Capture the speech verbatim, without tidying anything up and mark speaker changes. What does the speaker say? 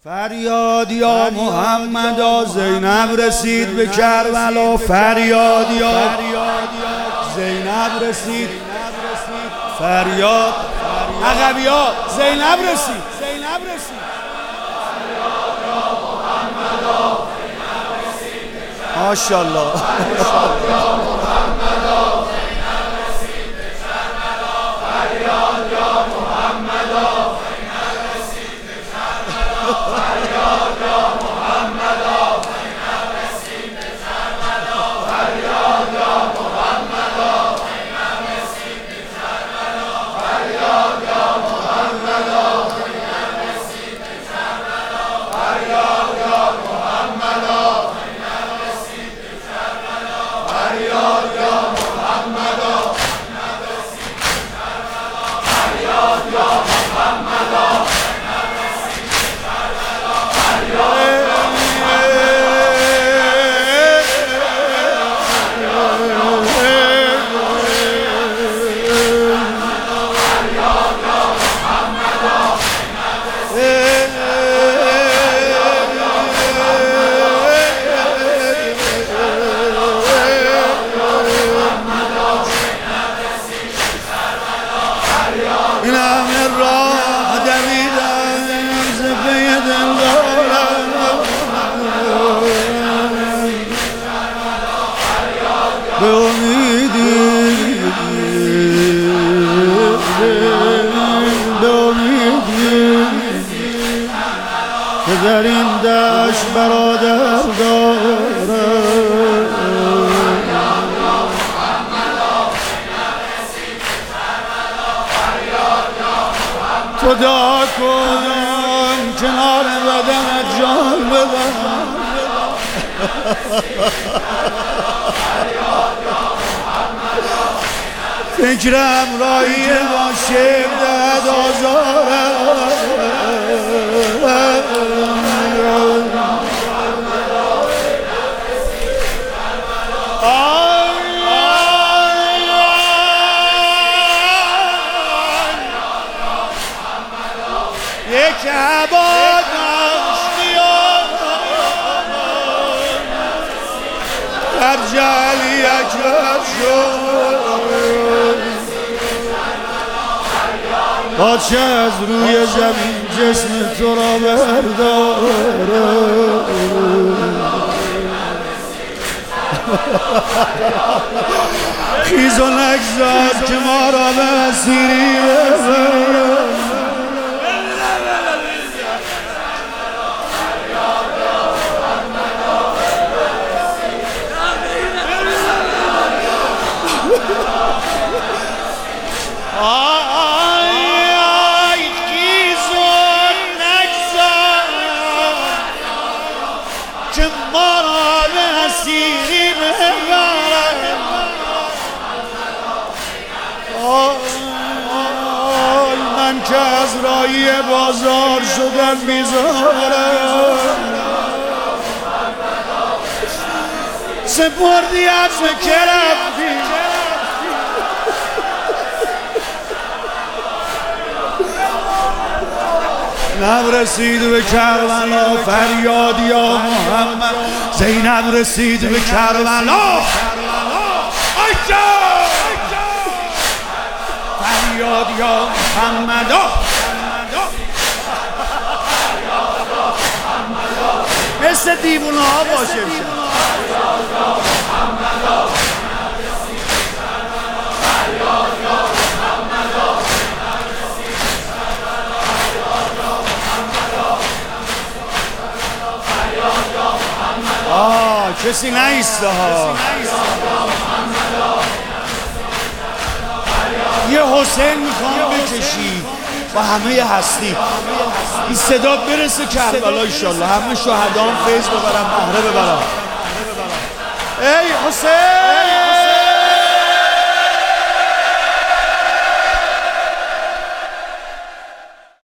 Speaker 1: فریاد یا محمد، زینب رسید به کربلا. فریاد یا زینب رسید. فریاد عقبیا زینب رسید. زینب رسید. ماشاءالله. به امیدی به امیدی که در این دشت برادر داره، تو دعا کن کنار بدنت جان بدن. فکرم رایی باشه دد آزارم، یک عباد در جلی اکبر شد، بادشاه از روی زمین جسم تو را برداره. خیز و نگذار که ما را به اسیری ببر. که ما را به اسیری ببرد. آی من که از رایی بازار شدم بیزارم، سپردی عزم که رفتی. زینب رسید به کربلا. فریاد یا محمد، زینب رسید به کربلا. فریاد یا محمد. مثل دیوونه ها باشه میشه. آه کسی نیسته ها. یه حسین میخوام بکشی با همه هستی، این صدا برسه کربلا انشالله، همه شهدان فیض ببرن، مهره ببرن. ای حسین